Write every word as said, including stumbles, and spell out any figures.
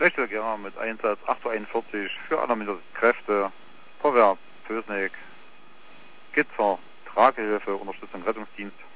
möchte gerne mit Einsatz acht Uhr einundvierzig für alarmierte Kräfte, Feuerwehr Pösneck, Gitzer, Tragehilfe, Unterstützung Rettungsdienst